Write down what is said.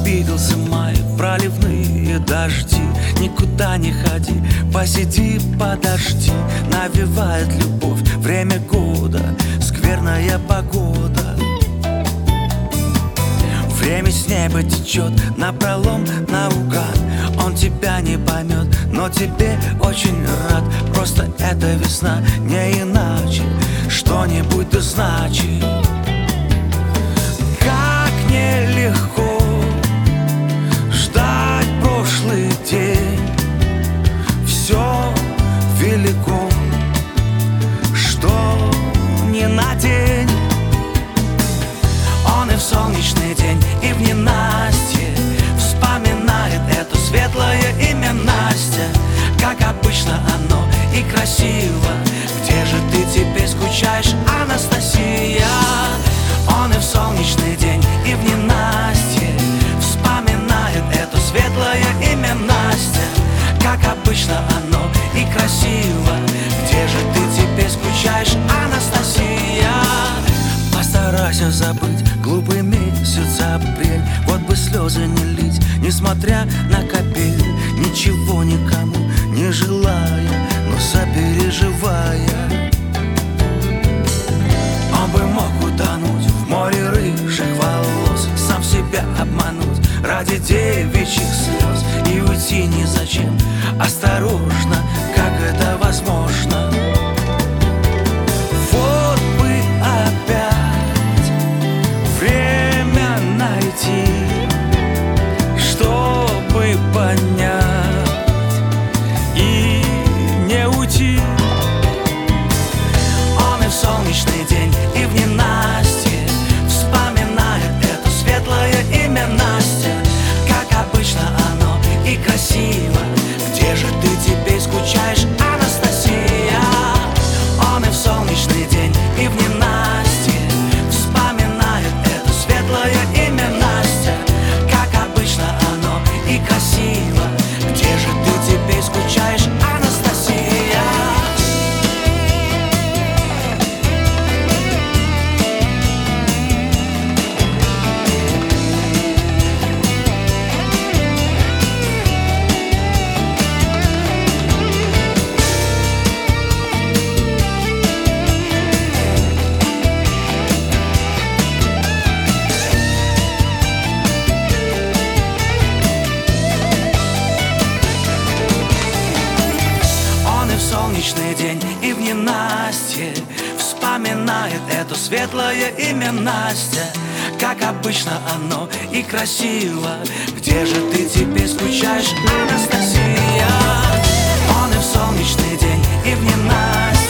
обиделся май, проливные дожди. Никуда не ходи, посиди, подожди. Навевает любовь время года, скверная погода. Время с неба течет напролом, наугад. Он тебя не поймет, но тебе очень рад. Просто это весна, не иначе. Что-нибудь да значит. Как нелегко ждать прошлый день. Все велико, что не на день. Он и в солнечный день, и в ненастье вспоминает это светлое имя Настя. Как обычно оно и красиво. Где же ты теперь скучаешь, Анастасия? Он и в солнечный день, и в ненастье вспоминает это светлое имя Настя. Как обычно оно и красиво. Где же ты теперь скучаешь, Анастасия? Постарайся забыть глупый месяц апрель. Вот бы слезы не лить, несмотря на капель. Ничего никому не желая, но сопереживая. Он бы мог утонуть в море рыжих волос, сам себя обмануть ради девичьих слез и уйти ни зачем, осторожно, как это возможно. Вот бы опять время найти, чтобы понять и не уйти. Он и в солнечный день, и в ненастье вспоминает это светлое имя Настя. Как обычно оно и красиво. Где же ты теперь скучаешь, Анастасия? Он и в солнечный день, и в ненастье вспоминает это светлое имя Настя. Как обычно оно и красиво. Где же ты теперь скучаешь, Анастасия? Солнечный день, и в ненастье вспоминает это светлое имя Настя. Как обычно оно и красиво. Где же ты теперь скучаешь, Анастасия? Он и в солнечный день, и в ненастье